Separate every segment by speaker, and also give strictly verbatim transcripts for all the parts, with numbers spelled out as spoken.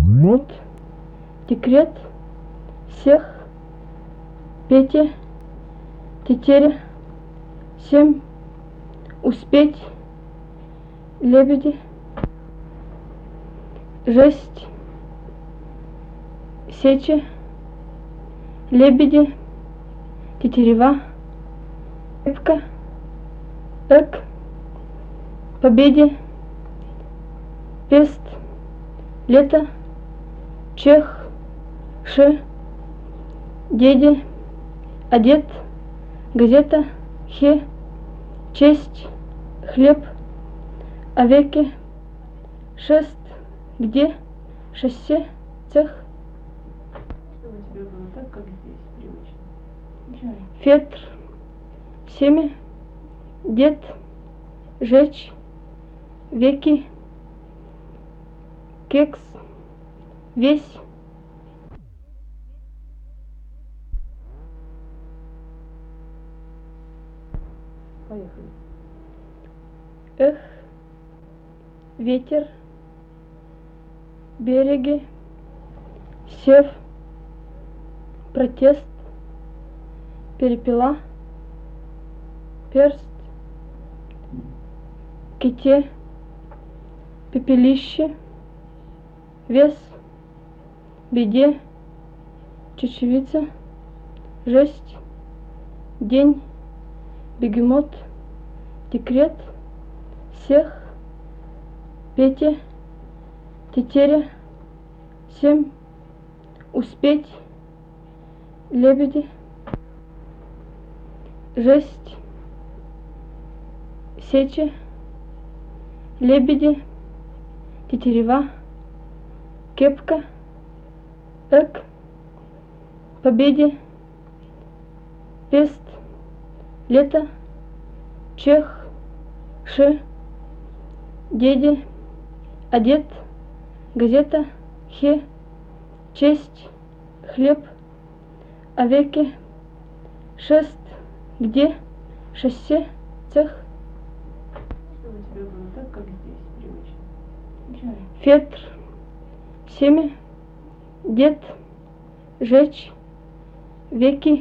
Speaker 1: Вот, декрет, всех, Петя, тетеря, всем, успеть, лебеди, жесть, сеча, лебеди, тетерева, эпка, эк, победе, пест, лето, чех, ше, деде, одет, газета, хе, честь, хлеб, овеки, шест, где, шоссе, цех.
Speaker 2: Чтобы тебе было так, как здесь, привычно.
Speaker 1: Фетр, семя, дед, жечь, веки, кекс, весь.
Speaker 2: Поехали.
Speaker 1: Эх, ветер, береги, сев, протест, перепела, перст, ките, пепелище, вес, беде, чечевица, жесть, день, бегемот, декрет, всех, Петя, тетеря, всем, успеть, лебеди, жесть, сеча, лебеди, тетерева, кепка, эк, победе, пест, лето, чех, ше, деде, одет, газета, хе, честь, хлеб, овеки, шест, где, шоссе, цех.
Speaker 2: Чтобы тебе было так, как здесь, привычно.
Speaker 1: Фетр, семя, дед, жечь, веки,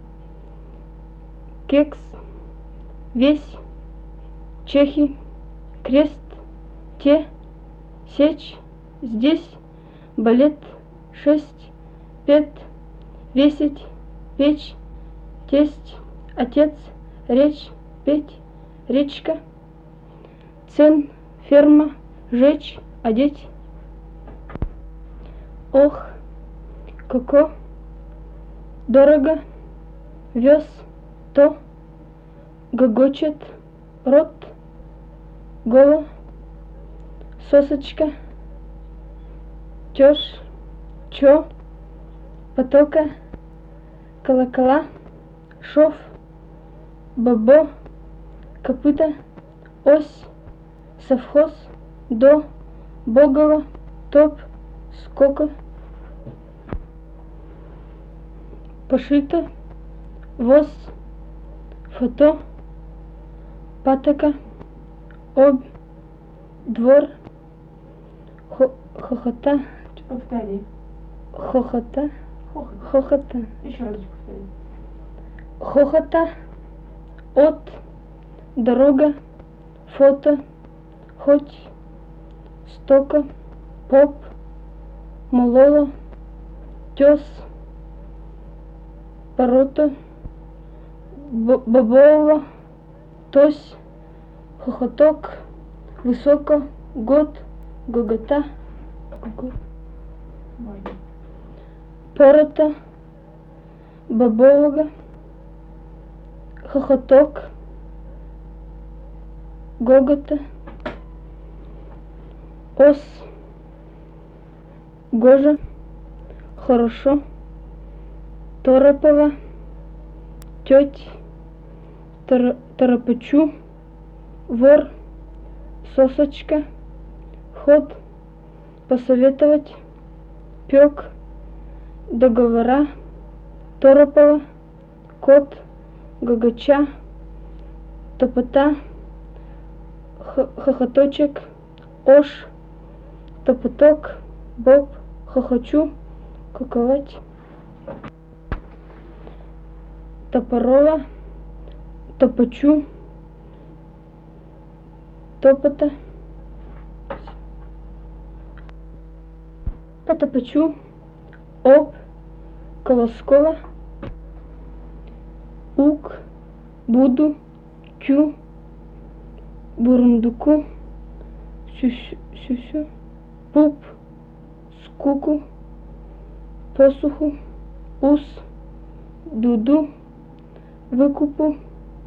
Speaker 1: кекс, весь, чехи, крест, те, сечь, здесь, балет, шесть, пет, весить, печь, тесть, отец, речь, петь, речка, цен, ферма, жечь, одеть. Ох, коко, дорого, вез, то, гогочет, рот, голо, сосочка, тёж, чё, потока, колокола, шов, бобо, копыта, ось, совхоз, до, боголо, топ, скока, пошито, воз, фото, патока, обь, двор, хо хохота,
Speaker 2: Повтори.
Speaker 1: хохота,
Speaker 2: Хохот.
Speaker 1: хохота,
Speaker 2: Еще раз повтори.
Speaker 1: хохота, от, дорога, фото, хоть, стока, поп, молола, тес, порота, бобова, тось, хохоток, высоко, год, гогота, год,
Speaker 2: Можно.
Speaker 1: порота, бобового, хохоток, гогота, ос, гожа, хорошо, торопова, теть, тор торопочу, вор, сосочка, ход, посоветовать, пек, договора, торопова, кот, гогоча, топота, хохоточек, ош, топоток, боб, хохочу, куковать. Топорова, топочу, топота, потопочу, об, колоскова, ук, буду, тю, бурундуку, сюсю, пуп, скуку, посуху, ус, дуду, выкупу,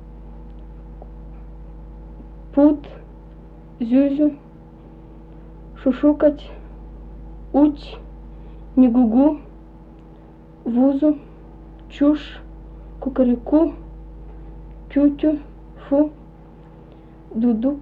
Speaker 1: пут, зюзю, шушукать, уть, негугу, вузу, чушь, кукареку, тютю, фу, дудук,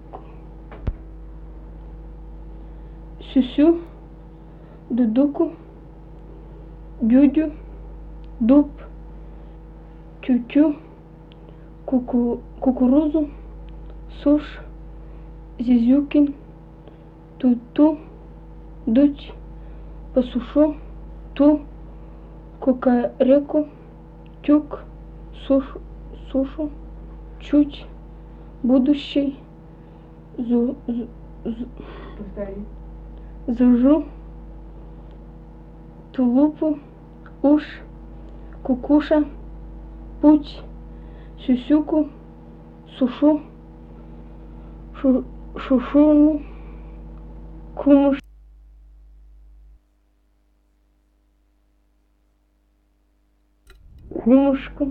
Speaker 1: сюсю, дудуку, дюдю, дуб, тютю, куку, кукурузу, сушь, зизюкин, туту, дуть, посушу, ту, кукареку, тюк, суш, сушу, чуть, будущий, зу, зу, зу, зужу, тулупу, уж, кукуша, путь, сюсюку, сушу, шу, шушуну, кумуш. Кумушку,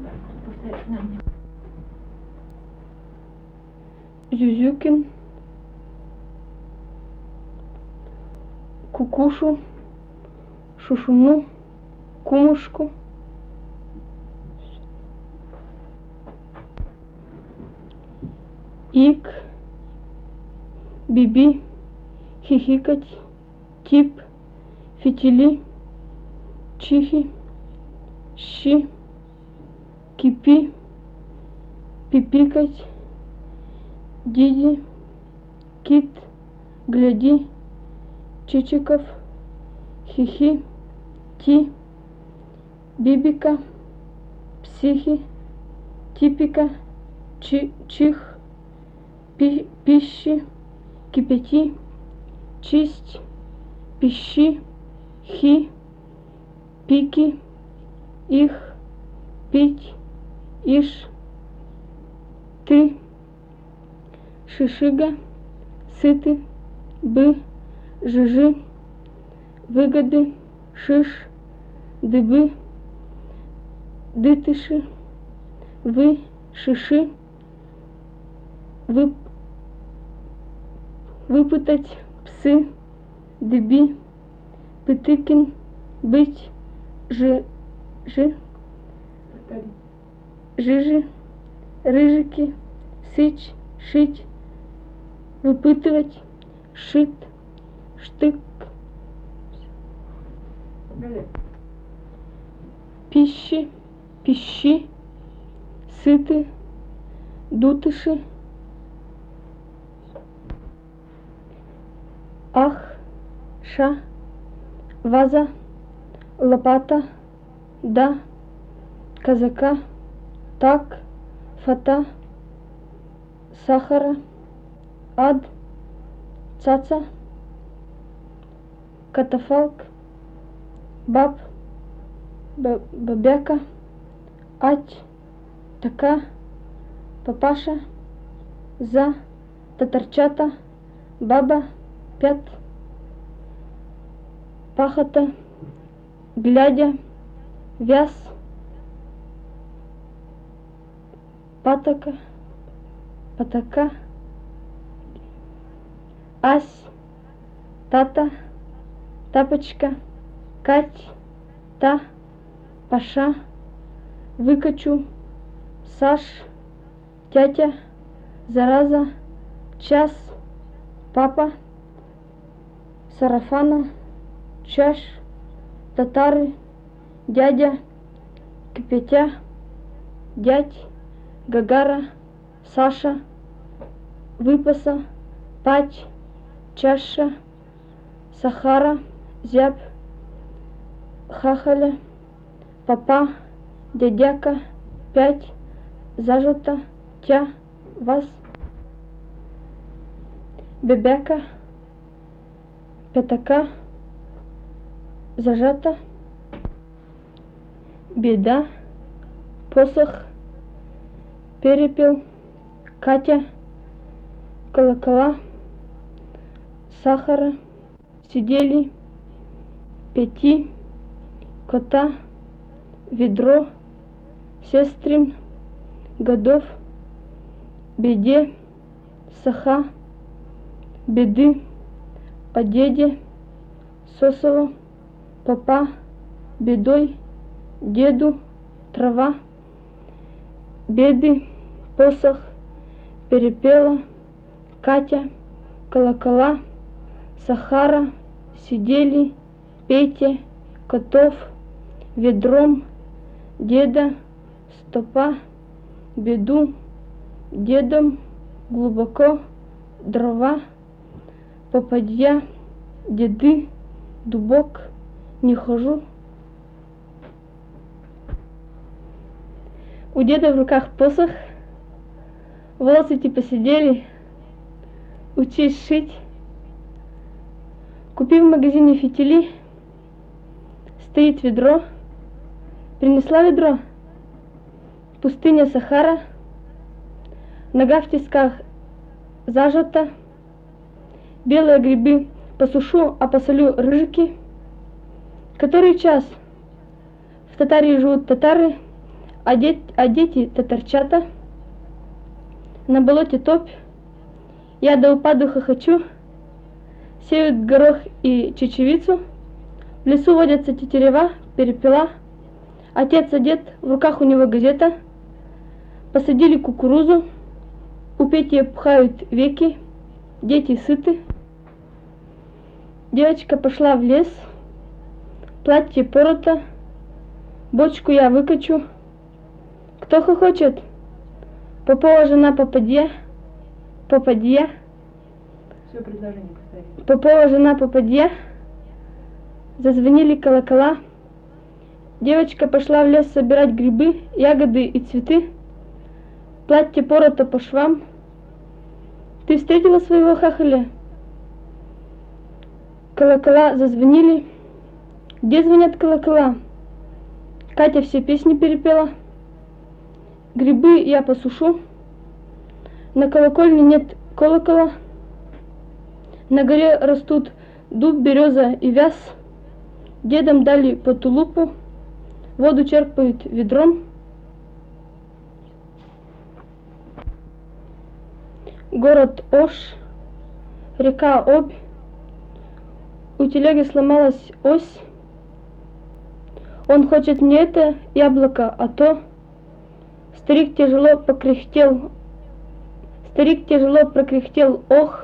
Speaker 1: Зюзюкин, кукушу, шушуну, кумушку, ик, биби, хихикать, тип, фитили, чихи, щи, кипи, пипикать, диди, кит, гляди, чичиков, хихи, ти, бибика, психи, типика, чи, чих, пи, пищи, кипяти, чисть, пищи, хи, пики, их, пить, иш, ты, шишига, сыты, бы, жижи, выгоды, шиш, дыбы, дытыши, вы, шиши, вып, выпытать, псы, дыби, пытыкин, быть, жи, жи, жижи, рыжики, сыч, шить, выпытывать, шит, штык, пищи, пищи, сыты, дутыши, ах, ша, ваза, лопата, да, казака, так, фата, сахара, ад, цаца, катафалк, баб, бабяка, ать, така, папаша, за, татарчата, баба, пят, пахота, глядя, вяз, патока, патака, ась, тата, тапочка, кать, та, паша, выкачу, саш, тятя, зараза, час, папа, сарафана, чаш, татары, дядя, кипятя, дядь, гагара, Саша, выпаса, пать, чаша, Сахара, зяб, хахаля, папа, дядяка, пять, зажата, тя, вас, бебяка, пятака, зажата, беда, посох, перепел, Катя, колокола, сахара, сидели, пяти, кота, ведро, сестрин, годов, беде, саха, беды, о деде, сосово, папа, бедой, деду, трава, беды, посох, перепела, Катя, колокола, сахара, сидели, Петя, котов, ведром, деда, стопа, беду, дедом, глубоко, дрова, попадья, деды, дубок, не хожу. У деда в руках посох, волосы типа сидели, учись шить. Купи в магазине фитили, стоит ведро, принесла ведро, пустыня Сахара, нога в тисках зажата, белые грибы посушу, а посолю рыжики. Который час? В Татарии живут татары, а, дет, а дети татарчата. На болоте топь, я до упаду хохочу, сеют горох и чечевицу, в лесу водятся тетерева, перепела, отец одет, в руках у него газета, посадили кукурузу, у Пети пхают веки, дети сыты. Девочка пошла в лес, платье порото, бочку я выкачу. Кто хохочет? Попова жена попадья, попадья.
Speaker 2: Все предложение повтори.
Speaker 1: Попова жена попадья. Зазвонили колокола. Девочка пошла в лес собирать грибы, ягоды и цветы. Платье порото по швам. Ты встретила своего хахаля? Колокола зазвонили. Где звонят колокола? Катя все песни перепела. Грибы я посушу. На колокольне нет колокола. На горе растут дуб, береза и вяз. Дедам дали по тулупу. Воду черпают ведром. Город Ош. Река Обь. У телеги сломалась ось. Он хочет не это яблоко, а то. Старик тяжело покряхтел. Старик тяжело прокряхтел, ох.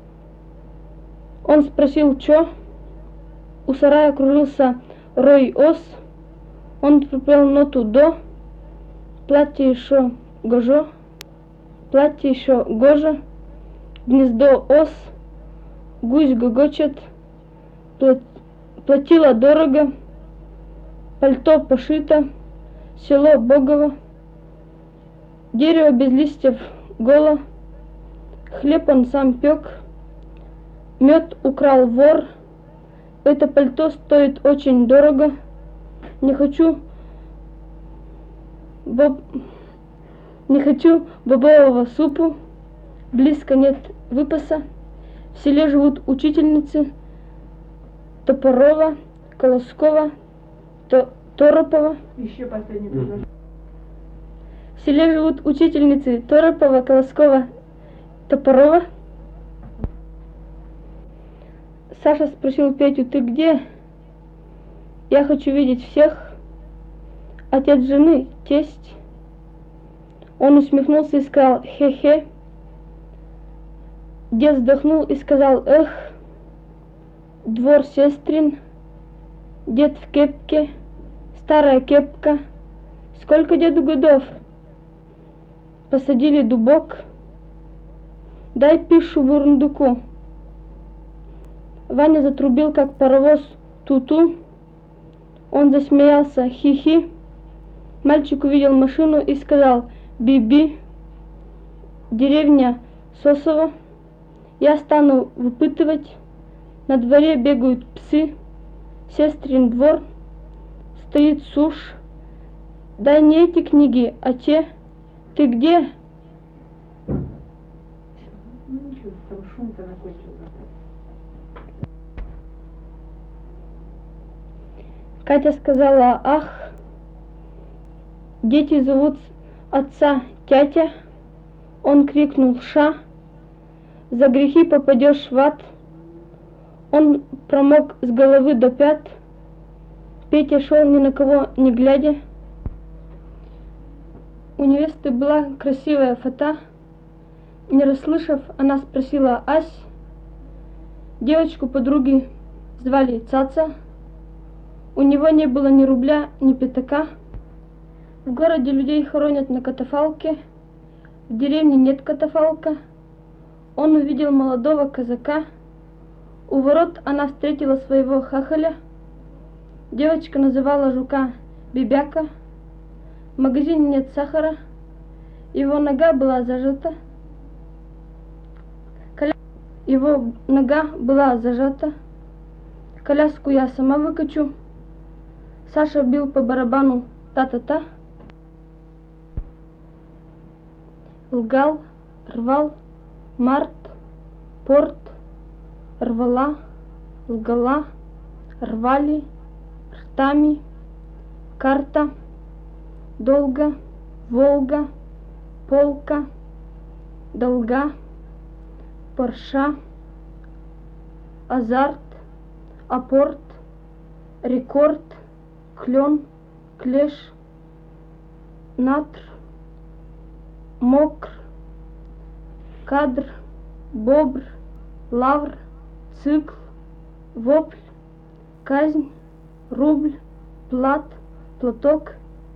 Speaker 1: Он спросил, чё? У сарая кружился рой ос. Он пропел ноту до. Платье еще гожо. Платье еще гожа. Гнездо ос. Гусь гогочет. Платила дорого. Пальто пошито. Село Богово. Дерево без листьев голо. Хлеб он сам пек. Мед украл вор. Это пальто стоит очень дорого. Не хочу боб... Не хочу бобового супу. Близко нет выпаса. В селе живут учительницы Топорова, Колоскова, То... Торопова.
Speaker 2: Еще последнее предложение.
Speaker 1: В селе живут учительницы Торопова, Колоскова, Топорова. Саша спросил Петю, ты где? Я хочу видеть всех. Отец жены, тесть. Он усмехнулся и сказал, хе-хе. Дед вздохнул и сказал, эх. Двор сестрин. Дед в кепке. Старая кепка. Сколько деду годов? Посадили дубок. Дай пишу бурундуку. Ваня затрубил, как паровоз, ту-ту. Он засмеялся, хи-хи. Мальчик увидел машину и сказал: «Би-би, деревня Сосово. Я стану выпытывать. На дворе бегают псы. Сестрин двор. Стоит сушь. Да не эти книги, а те. Ты где?»
Speaker 2: Ну ничего, там шум-то закончился.
Speaker 1: Катя сказала: «Ах, дети зовут отца тятя». Он крикнул: «Ша! За грехи попадешь в ад». Он промок с головы до пят. Петя шел ни на кого не глядя. У невесты была красивая фата. Не расслышав, она спросила: «Ась?» Девочку подруги звали Цаца. У него не было ни рубля, ни пятака. В городе людей хоронят на катафалке. В деревне нет катафалка. Он увидел молодого казака. У ворот она встретила своего хахаля. Девочка называла жука Бибяка. В магазине нет сахара. Его нога была зажата. Коля... Его нога была зажата. Коляску я сама выкачу. Саша бил по барабану та-та-та. Лгал, рвал, март, порт, рвала, лгала, рвали, ртами, карта, долго, Волга, полка, долга, Порша, азарт, апорт, рекорд, клен, клеш, натр, мокр, кадр, бобр, лавр, цикл, вопль, казнь, рубль, плат, платок,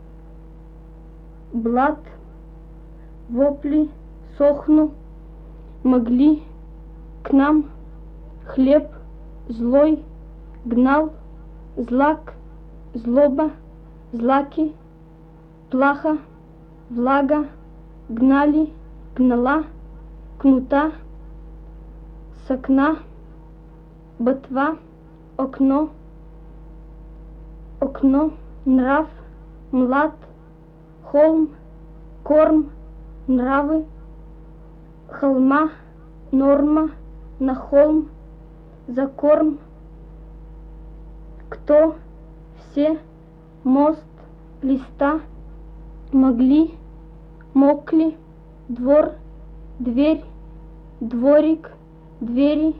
Speaker 1: блат, вопли, сохну, могли, к нам, хлеб, злой, гнал, злак, злоба, злаки, плаха, влага, гнали, гнала, кнута, с окна, ботва, окно, окно, нрав, млад, холм, корм, нравы, холма, норма, на холм, за корм, кто, все, мост, листа, могли, мокли, двор, дверь, дворик, двери,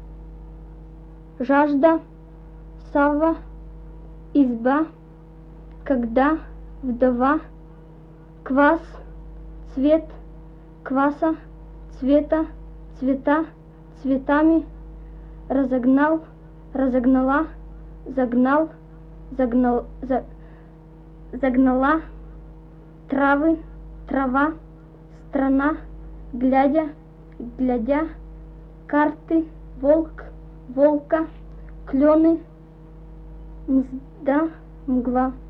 Speaker 1: жажда, сава, изба, когда, вдова, квас, цвет, кваса, цвета, цвета, цветами, разогнал, разогнала, загнал, загнал, за, загнала, травы, трава, страна, глядя, глядя, карты, волк, волка, клены, мзда, мгла.